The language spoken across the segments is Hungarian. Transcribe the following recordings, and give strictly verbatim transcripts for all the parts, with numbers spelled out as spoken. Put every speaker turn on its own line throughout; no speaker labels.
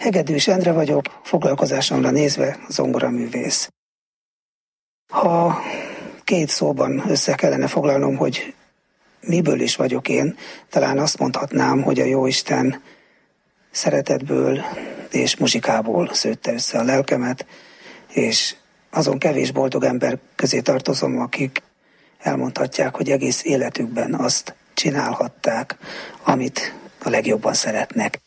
Hegedűs Endre vagyok, foglalkozásomra nézve zongoraművész. Ha két szóban össze kellene foglalnom, hogy miből is vagyok én, talán azt mondhatnám, hogy a Jóisten szeretetből és muzsikából szőtte össze a lelkemet, és azon kevés boldog ember közé tartozom, akik elmondhatják, hogy egész életükben azt csinálhatták, amit a legjobban szeretnek.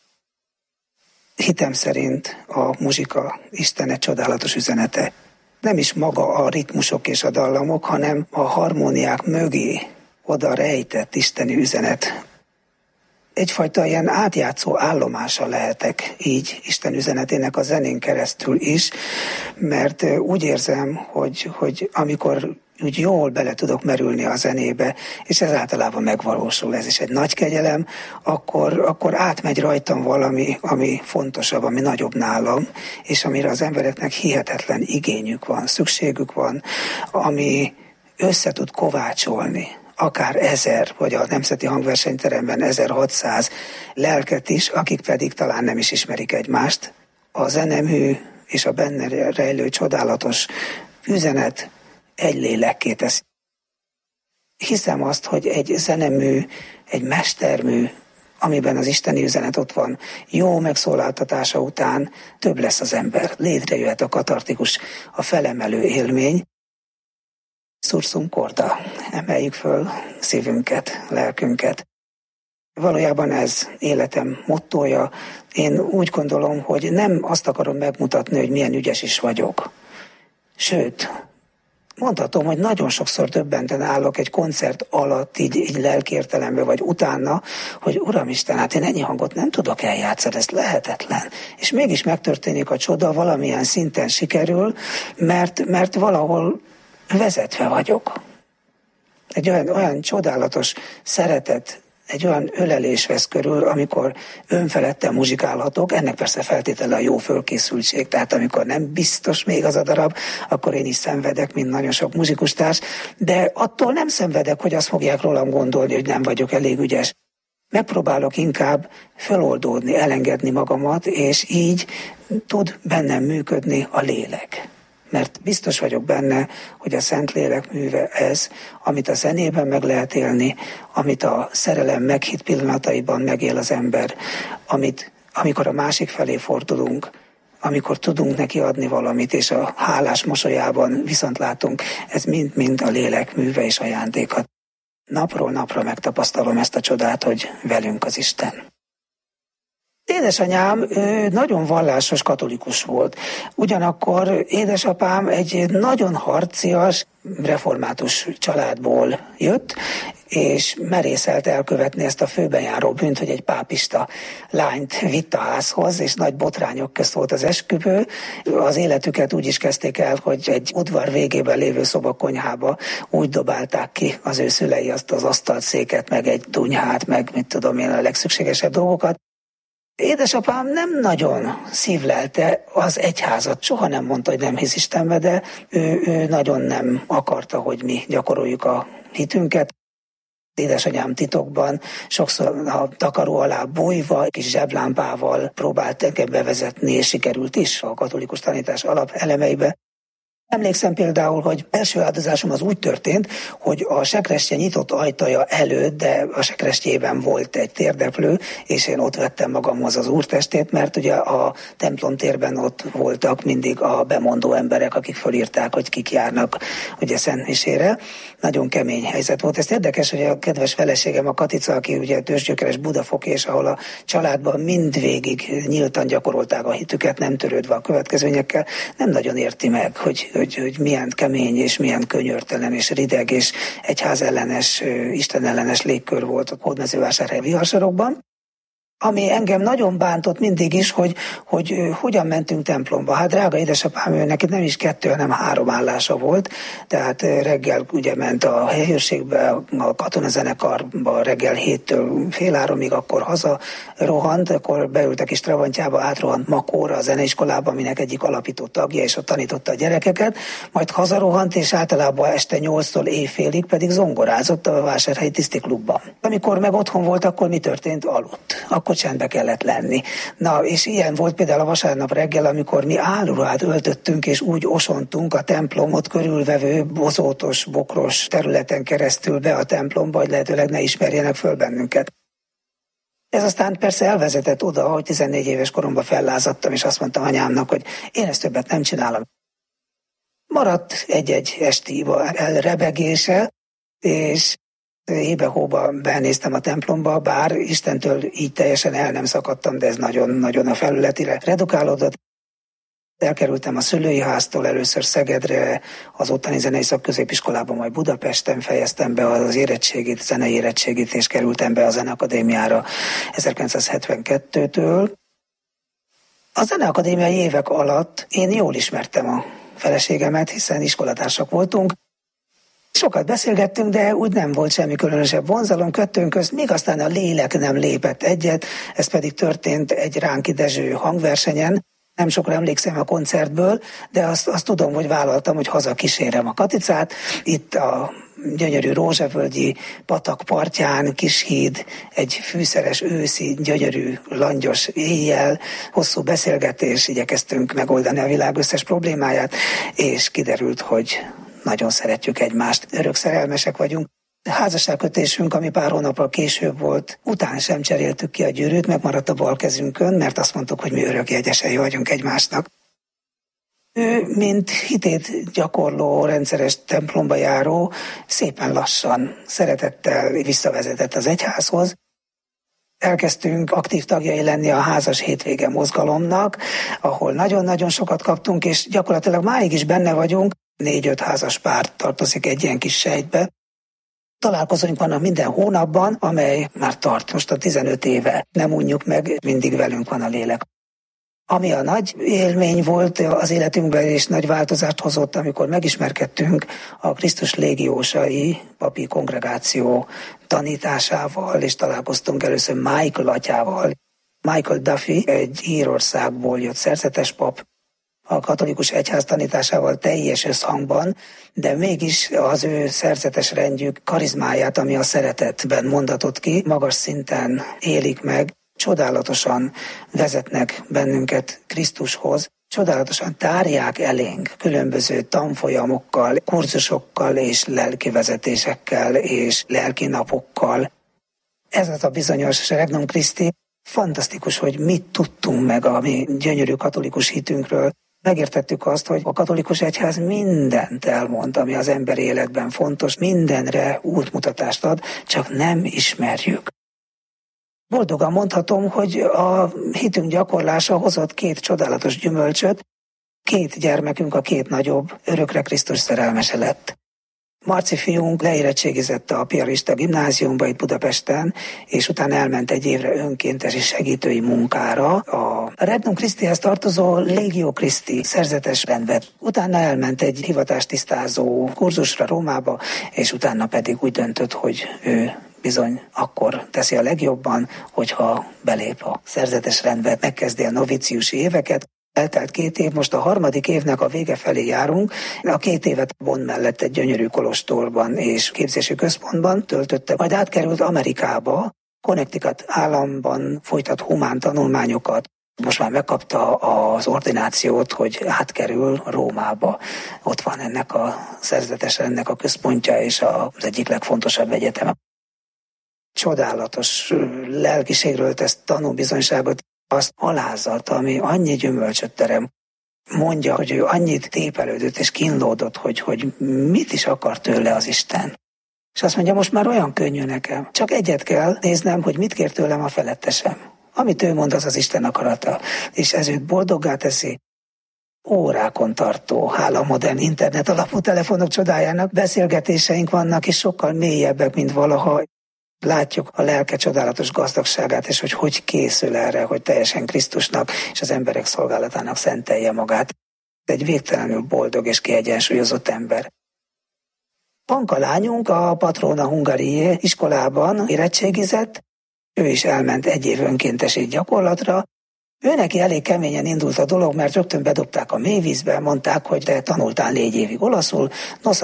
Hitem szerint a muzsika Isten egy csodálatos üzenete. Nem is maga a ritmusok és a dallamok, hanem a harmóniák mögé oda rejtett isteni üzenet. Egyfajta ilyen átjátszó állomása lehetek így Isten üzenetének a zenén keresztül is, mert úgy érzem, hogy, hogy amikor úgy jól bele tudok merülni a zenébe, és ez általában megvalósul, ez is egy nagy kegyelem, akkor, akkor átmegy rajtam valami, ami fontosabb, ami nagyobb nálam, és amire az embereknek hihetetlen igényük van, szükségük van, ami össze tud kovácsolni akár ezer, vagy a Nemzeti Hangversenyteremben ezerhatszáz lelket is, akik pedig talán nem is ismerik egymást. A zenemű és a benne rejlő csodálatos üzenet egy lélekké teszi. Hiszem azt, hogy egy zenemű, egy mestermű, amiben az isteni üzenet ott van, jó megszólaltatása után több lesz az ember. Létrejöhet a katartikus, a felemelő élmény. Sursum corda, emeljük föl szívünket, lelkünket. Valójában ez életem mottója. Én úgy gondolom, hogy nem azt akarom megmutatni, hogy milyen ügyes is vagyok. Sőt, mondhatom, hogy nagyon sokszor döbbenten állok egy koncert alatt, így, így lelkiértelemben, vagy utána, hogy Uramisten, hát én ennyi hangot nem tudok eljátszani, ez lehetetlen. És mégis megtörténik a csoda, valamilyen szinten sikerül, mert, mert valahol vezetve vagyok. Egy olyan, olyan csodálatos szeretet, egy olyan ölelés vesz körül, amikor önfeledten muzsikálhatok, ennek persze feltétele a jó fölkészültség, tehát amikor nem biztos még az a darab, akkor én is szenvedek, mint nagyon sok muzsikustárs, de attól nem szenvedek, hogy azt fogják rólam gondolni, hogy nem vagyok elég ügyes. Megpróbálok inkább feloldódni, elengedni magamat, és így tud bennem működni a lélek. Mert biztos vagyok benne, hogy a Szentlélek műve ez, amit a zenében meg lehet élni, amit a szerelem meghitt pillanataiban megél az ember, amit, amikor a másik felé fordulunk, amikor tudunk neki adni valamit, és a hálás mosolyában viszont látunk, ez mind-mind a lélek műve és ajándéka. Napról napra megtapasztalom ezt a csodát, hogy velünk az Isten. Édesanyám ő nagyon vallásos katolikus volt. Ugyanakkor édesapám egy nagyon harcias, református családból jött, és merészelt elkövetni ezt a főbenjáró bűnt, hogy egy pápista lányt vitt a házhoz, és nagy botrányok közt volt az esküvő. Az életüket úgy is kezdték el, hogy egy udvar végében lévő szobakonyhába úgy dobálták ki az ő szülei azt az asztalt, széket, meg egy dunyhát, meg mit tudom én, a legszükségesebb dolgokat. Édesapám nem nagyon szívlelte az egyházat, soha nem mondta, hogy nem hisz Istenbe, de ő, ő nagyon nem akarta, hogy mi gyakoroljuk a hitünket. Édesanyám titokban sokszor a takaró alá bújva, kis zseblámpával próbált engem bevezetni, és sikerült is a katolikus tanítás alapelemeibe. Emlékszem például, hogy első áldozásom az úgy történt, hogy a sekrestye nyitott ajtaja előtt, de a sekrestjében volt egy térdeplő, és én ott vettem magamhoz az úrtestét, mert ugye a templom térben ott voltak mindig a bemondó emberek, akik fölírták, hogy kik járnak ugye szentmisére. Nagyon kemény helyzet volt. Ez érdekes, hogy a kedves feleségem, a Katica, aki ugye tőzsgyökeres budafoki, és ahol a családban mindvégig nyíltan gyakorolták a hitüket, nem törődve a következményekkel, nem nagyon érti meg, hogy Hogy, hogy milyen kemény és milyen könyörtelen és rideg és egyházellenes, istenellenes légkör volt a Hódmezővásárhely viharsarokban. Ami engem nagyon bántott mindig is, hogy, hogy hogyan mentünk templomba. Hát drága édesapám, ő neki nem is kettő, hanem három állása volt. Tehát reggel ugye ment a helyőrségbe, a katonazenekarba reggel héttől fél háromig, akkor haza rohant, akkor beült a kis Trabantjába, átrohant Makóra, a zeneiskolába, aminek egyik alapító tagja, és ott tanította a gyerekeket, majd hazarohant, és általában este nyolctól éjfélig pedig zongorázott a Vásárhelyi Tisztiklubban. Amikor meg otthon volt, akkor mi történt? Aludt. Akkor akkor csendbe kellett lenni. Na, és ilyen volt például a vasárnap reggel, amikor mi álruhát öltöttünk, és úgy osontunk a templomot körülvevő bozótos, bokros területen keresztül be a templomba, hogy lehetőleg ne ismerjenek föl bennünket. Ez aztán persze elvezetett oda, hogy tizennégy éves koromban fellázadtam, és azt mondtam anyámnak, hogy én ezt többet nem csinálom. Maradt egy-egy esti elrebegése, és hébe-hóba benéztem a templomba, bár Istentől így teljesen el nem szakadtam, de ez nagyon-nagyon a felületire redukálódott. Elkerültem a szülői háztól először Szegedre, az ottani zenei szakközépiskolában, majd Budapesten fejeztem be az érettségit, zenei érettségit, és kerültem be a Zeneakadémiára ezerkilencszázhetvenkettőtől. A Zeneakadémiai évek alatt én jól ismertem a feleségemet, hiszen iskolatársak voltunk. Sokat beszélgettünk, de úgy nem volt semmi különösebb vonzalom kettőnk közt, míg aztán a lélek nem lépett egyet, ez pedig történt egy Ránki Dezső hangversenyen. Nem sokra emlékszem a koncertből, de azt, azt tudom, hogy vállaltam, hogy hazakísérem a Katicát. Itt a gyönyörű rózsavölgyi patak partján, kis híd, egy fűszeres őszi, gyönyörű, langyos éjjel, hosszú beszélgetés, igyekeztünk megoldani a világ összes problémáját, és kiderült, hogy nagyon szeretjük egymást, örök szerelmesek vagyunk. A házasságkötésünk, ami pár hónappal később volt, után sem cseréltük ki a gyűrűt, megmaradt a bal kezünkön, mert azt mondtuk, hogy mi örökjegyesei vagyunk egymásnak. Ő, mint hitét gyakorló, rendszeres templomba járó, szépen lassan, szeretettel visszavezetett az egyházhoz. Elkezdtünk aktív tagjai lenni a házas hétvége mozgalomnak, ahol nagyon-nagyon sokat kaptunk, és gyakorlatilag máig is benne vagyunk. Négy-öt házas pár tartozik egy ilyen kis sejtbe. Találkozóink vannak minden hónapban, amely már tart most a tizenöt éve. Nem unjuk meg, mindig velünk van a lélek. Ami a nagy élmény volt az életünkben, és nagy változást hozott, amikor megismerkedtünk a Krisztus légiósai papi kongregáció tanításával, és találkoztunk először Michael atyával. Michael Duffy, egy Írországból jött szerzetes pap, a katolikus egyház tanításával teljes összhangban, de mégis az ő szerzetes rendjük karizmáját, ami a szeretetben mondatott ki, magas szinten élik meg, csodálatosan vezetnek bennünket Krisztushoz, csodálatosan tárják elénk különböző tanfolyamokkal, kurzusokkal és lelkivezetésekkel és lelkinapokkal. Ez az a bizonyos Regnum Christi. Fantasztikus, hogy mit tudtunk meg a mi gyönyörű katolikus hitünkről. Megértettük azt, hogy a katolikus egyház mindent elmond, ami az ember életben fontos, mindenre útmutatást ad, csak nem ismerjük. Boldogan mondhatom, hogy a hitünk gyakorlása hozott két csodálatos gyümölcsöt, két gyermekünk, a két nagyobb, örökre Krisztus szerelmese lett. Marci fiunk leérettségizett a piarista gimnáziumba itt Budapesten, és utána elment egy évre önkéntesi segítői munkára. A Regnum Christihez tartozó Legio Christi szerzetes rendvet. Utána elment egy hivatástisztázó kurzusra Rómába, és utána pedig úgy döntött, hogy ő bizony akkor teszi a legjobban, hogyha belép a szerzetes rendbe, megkezdi a noviciusi éveket. Eltelt két év, most a harmadik évnek a vége felé járunk. A két évet Bonn mellett egy gyönyörű kolostorban és képzési központban töltötte, majd átkerült Amerikába, Connecticut államban folytat humán tanulmányokat. Most már megkapta az ordinációt, hogy átkerül Rómába. Ott van ennek a szerzetes rendnek a központja és az egyik legfontosabb egyetem. Csodálatos lelkiségről tesz tanúbizonyságot, az alázat, ami annyi gyümölcsöt terem. Mondja, hogy ő annyit tépelődött és kínlódott, hogy, hogy mit is akar tőle az Isten. És azt mondja, most már olyan könnyű nekem. Csak egyet kell néznem, hogy mit kér tőlem a felettesem. Amit ő mond, az az Isten akarata. És ez őt boldoggá teszi. Órákon tartó, hála a modern internet alapú telefonok csodájának beszélgetéseink vannak, és sokkal mélyebbek, mint valaha. Látjuk a lelke csodálatos gazdagságát, és hogy hogy készül erre, hogy teljesen Krisztusnak és az emberek szolgálatának szentelje magát. Egy végtelenül boldog és kiegyensúlyozott ember. Panka lányunk a Patrona Hungarié iskolában érettségizett, ő is elment egy év önkéntesi gyakorlatra. Ő neki elég keményen indult a dolog, mert rögtön bedobták a mélyvízbe, mondták, hogy te tanultál négy évig olaszul, nosza,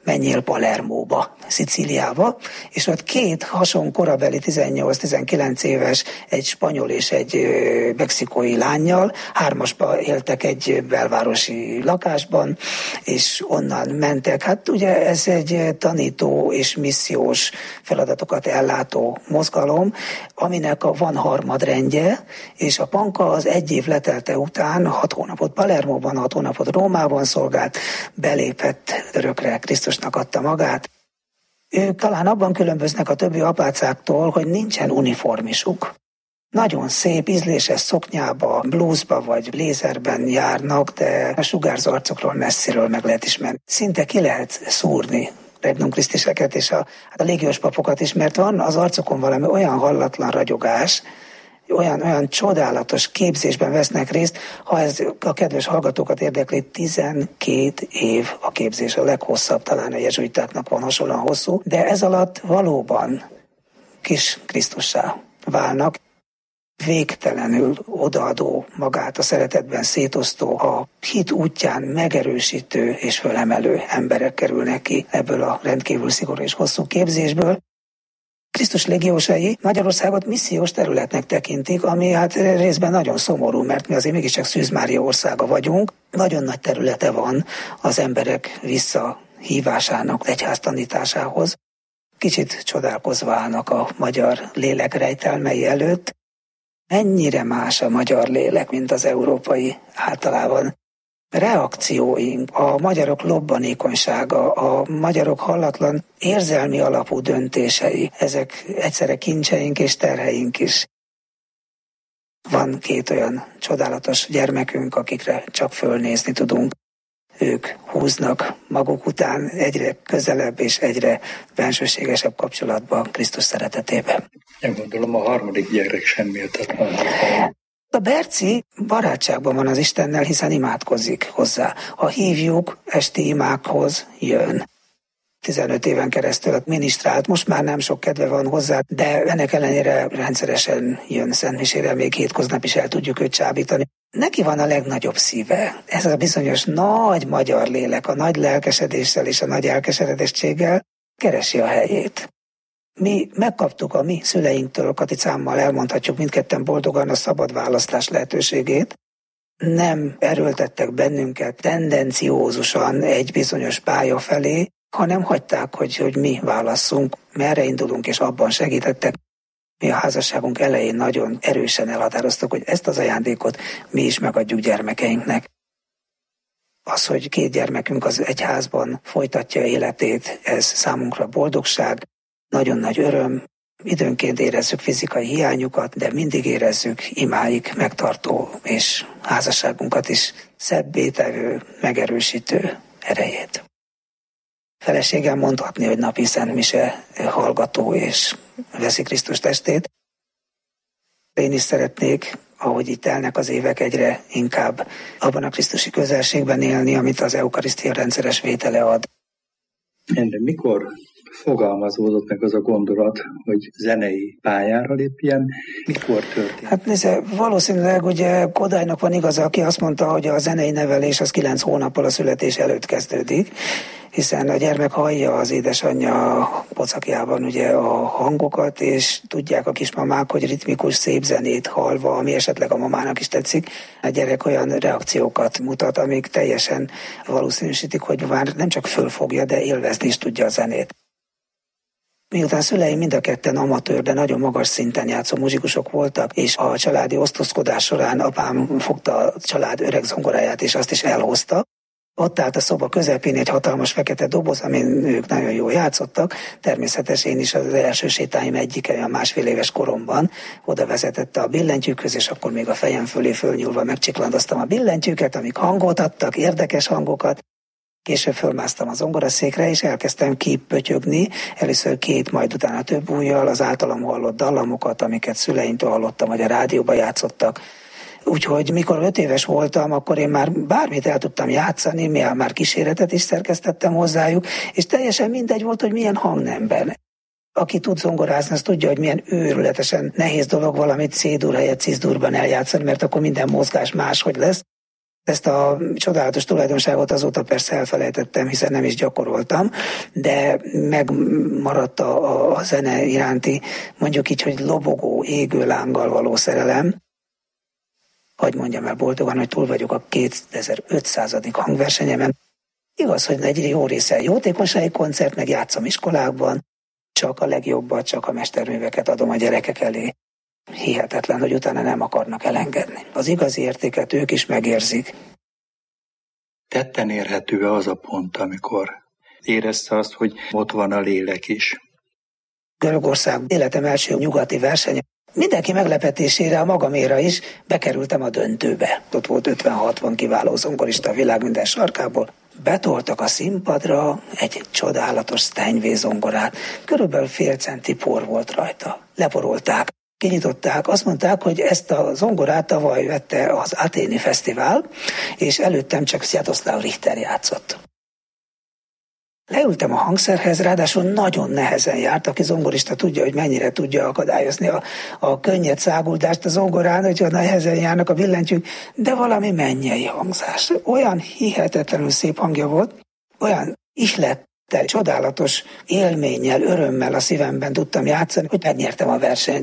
menjél Palermóba, Szicíliába, és ott két hason korabeli tizennyolc-tizenkilenc éves, egy spanyol és egy mexikói lánnyal, hármasba éltek egy belvárosi lakásban, és onnan mentek. Hát ugye ez egy tanító és missziós feladatokat ellátó mozgalom, aminek a van harmadrendje, és a Panka az egy év letelte után hat hónapot Palermóban, hat hónapot Rómában szolgált, belépett örökre, Krisztusnak adta magát. Ők talán abban különböznek a többi apácáktól, hogy nincsen uniformisuk. Nagyon szép, ízléses szoknyába, blúzba vagy lézerben járnak, de a sugárzó arcokról messziről meg lehet ismerni. Szinte ki lehet szúrni Regnum Christiseket és a, a légiós papokat is, mert van az arcokon valami olyan hallatlan ragyogás, olyan, olyan csodálatos képzésben vesznek részt, ha ez a kedves hallgatókat érdekli, tizenkét év a képzés, a leghosszabb, talán a jezsuitáknak van hasonlóan hosszú, de ez alatt valóban kis Krisztussá válnak, végtelenül odaadó, magát a szeretetben szétosztó, a hit útján megerősítő és fölemelő emberek kerülnek ki ebből a rendkívül szigorú és hosszú képzésből. Krisztus légiósai Magyarországot missziós területnek tekintik, ami hát részben nagyon szomorú, mert mi azért mégiscsak Szűz Mária országa vagyunk. Nagyon nagy területe van az emberek visszahívásának, egyház tanításához. Kicsit csodálkozva állnak a magyar lélek rejtelmei előtt. Mennyire más a magyar lélek, mint az európai általában. Reakcióink, a magyarok lobbanékonysága, a magyarok hallatlan érzelmi alapú döntései, ezek egyszerre kincseink és terheink is. Van két olyan csodálatos gyermekünk, akikre csak fölnézni tudunk. Ők húznak maguk után egyre közelebb és egyre bensőségesebb kapcsolatba Krisztus szeretetébe.
Nem gondolom, a harmadik gyerek sem méltatlan.
A Berci barátságban van az Istennel, hiszen imádkozik hozzá. Ha hívjuk, esti imákhoz jön. tizenöt éven keresztül minisztrált, most már nem sok kedve van hozzá, de ennek ellenére rendszeresen jön szentmisére, még hétköznap is el tudjuk őt csábítani. Neki van a legnagyobb szíve. Ez a bizonyos nagy magyar lélek, a nagy lelkesedéssel és a nagy elkeseredettséggel keresi a helyét. Mi megkaptuk a mi szüleinktől, Katicámmal elmondhatjuk mindketten boldogan a szabad választás lehetőségét. Nem erőltettek bennünket tendenciózusan egy bizonyos pálya felé, hanem hagyták, hogy, hogy mi válasszunk, merre indulunk, és abban segítettek. Mi a házasságunk elején nagyon erősen elhatároztuk, hogy ezt az ajándékot mi is megadjuk gyermekeinknek. Az, hogy két gyermekünk az egyházban folytatja életét, ez számunkra boldogság, nagyon nagy öröm. Időnként érezzük fizikai hiányukat, de mindig érezzük imáik megtartó és házasságunkat is szebbé tevő, megerősítő erejét. Feleségem mondhatni, hogy napi szentmise hallgató és veszi Krisztus testét. Én is szeretnék, ahogy itt telnek az évek, egyre inkább abban a krisztusi közelségben élni, amit az eukarisztia rendszeres vétele ad.
De mikor fogalmazódott meg az a gondolat, hogy zenei pályára lépjen? Mikor történt?
Hát nézze, valószínűleg ugye Kodálynak van igaza, aki azt mondta, hogy a zenei nevelés az kilenc hónappal a születés előtt kezdődik, hiszen a gyermek hallja az édesanyja pocakjában ugye a hangokat, és tudják a kismamák, hogy ritmikus, szép zenét hallva, ami esetleg a mamának is tetszik, a gyerek olyan reakciókat mutat, amik teljesen valószínűsítik, hogy már nem csak fölfogja, de élvezni is tudja a zenét. Miután szüleim mind a ketten amatőr, de nagyon magas szinten játszó muzsikusok voltak, és a családi osztozkodás során apám fogta a család öreg zongoráját, és azt is elhozta. Ott állt a szoba közepén egy hatalmas fekete doboz, amin ők nagyon jól játszottak. Természetesen én is az első sétáim egyike, a másfél éves koromban oda vezetette a billentyűkhöz, és akkor még a fejem fölé fölnyúlva megcsiklandoztam a billentyűket, amik hangot adtak, érdekes hangokat. Később fölmásztam a zongoraszékre, és elkezdtem kipötyögni, először két, majd utána több ujjal az általam hallott dallamokat, amiket szüleimtől hallottam, vagy a rádióba játszottak. Úgyhogy mikor öt éves voltam, akkor én már bármit el tudtam játszani, már kíséretet is szerkesztettem hozzájuk, és teljesen mindegy volt, hogy milyen hangnemben. Aki tud zongorázni, az tudja, hogy milyen őrületesen nehéz dolog valamit C-dur helyett C-durban eljátszani, mert akkor minden mozgás máshogy lesz. Ezt a csodálatos tulajdonságot azóta persze elfelejtettem, hiszen nem is gyakoroltam, de megmaradt a, a zene iránti, mondjuk így, hogy lobogó, égő lánggal való szerelem. Hagy mondjam el boldogan, hogy túl vagyok a kétezer-ötszázadik hangversenyemen. Igaz, hogy egy jó része jótékonysági koncert, meg játszom iskolákban, csak a legjobbat, csak a mesterműveket adom a gyerekek elé. Hihetetlen, hogy utána nem akarnak elengedni. Az igazi értéket ők is megérzik.
Tetten érhető az a pont, amikor érezte azt, hogy ott van a lélek is?
Görögország életem első nyugati versenye. Mindenki meglepetésére, a magaméra is bekerültem a döntőbe. Ott volt ötven-hatvan kiváló zongorista a világ minden sarkából. Betoltak a színpadra egy csodálatos Steinway zongorát. Körülbelül fél centi por volt rajta. Leporolták. Kinyitották, azt mondták, hogy ezt a zongorát tavaly vette az Athéni Fesztivál, és előttem csak Sviatoslav Richter játszott. Leültem a hangszerhez, ráadásul nagyon nehezen járt, aki zongorista tudja, hogy mennyire tudja akadályozni a, a könnyed száguldást a zongorán, hogyha nehezen járnak a billentyűk, de valami mennyei hangzás. Olyan hihetetlenül szép hangja volt, olyan ihlettel, csodálatos élménnyel, örömmel a szívemben tudtam játszani, hogy megnyertem a versenyt.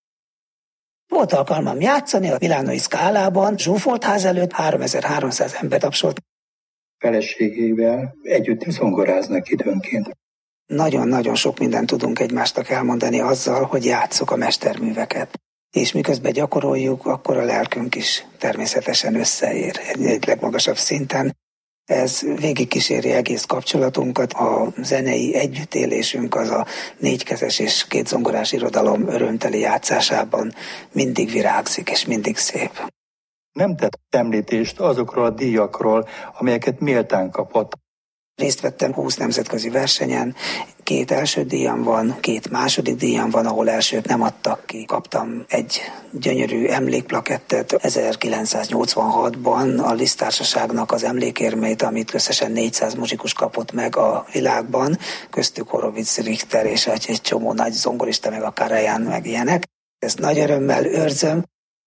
Volt alkalmam játszani a Milánói Scalában, zsúfolt ház előtt háromezer-háromszáz ember tapsolt.
Feleségével együtt zongoráznak időnként.
Nagyon-nagyon sok mindent tudunk egymástak elmondani azzal, hogy játsszuk a mesterműveket. És miközben gyakoroljuk, akkor a lelkünk is természetesen összeér egy, egy legmagasabb szinten. Ez végigkíséri egész kapcsolatunkat, a zenei együttélésünk az a négykezes és két zongorás irodalom örömteli játszásában mindig virágzik és mindig szép.
Nem tett említést azokról a díjakról, amelyeket méltán kapott.
Részt vettem húsz nemzetközi versenyen, két első díjam van, két második díjam van, ahol elsőt nem adtak ki. Kaptam egy gyönyörű emlékplakettet ezerkilencszáznyolcvanhatban a Liszt Társaságnak az emlékérmét, amit összesen négyszáz muzsikus kapott meg a világban, köztük Horowitz, Richter és egy csomó nagy zongorista, meg a Karajan, meg ilyenek. Ezt nagy örömmel őrzöm.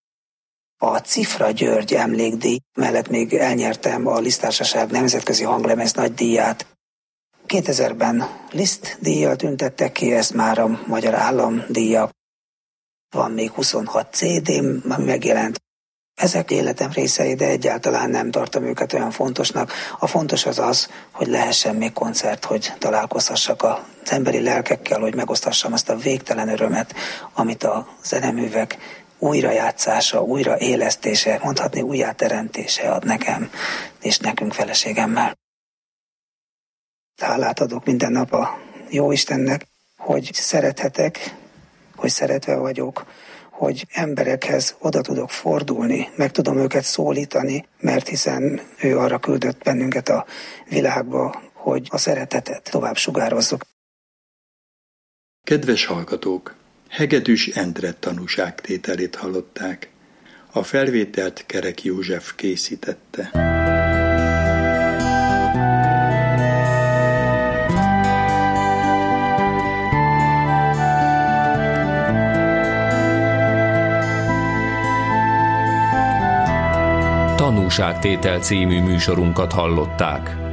A Cifra György emlékdíj mellett még elnyertem a Liszt Társaság nemzetközi hanglemez nagy díját. kétezerben Liszt díjjal tüntettek ki, ez már a Magyar Állam díja. Van még huszonhat cé dém, ami megjelent. Ezek életem részei, de egyáltalán nem tartom őket olyan fontosnak. A fontos az az, hogy lehessen még koncert, hogy találkozhassak az emberi lelkekkel, hogy megosztassam azt a végtelen örömet, amit a zeneművek újrajátszása, újraélesztése, mondhatni újjáteremtése ad nekem, és nekünk feleségemmel. Hálát adok minden nap a Jóistennek, hogy szerethetek, hogy szeretve vagyok, hogy emberekhez oda tudok fordulni, meg tudom őket szólítani, mert hiszen ő arra küldött bennünket a világba, hogy a szeretetet tovább sugározzuk.
Kedves hallgatók! Hegedűs Endre tanúságtételét hallották. A felvételt Kerek József készítette.
Tanúságtétel című műsorunkat hallották.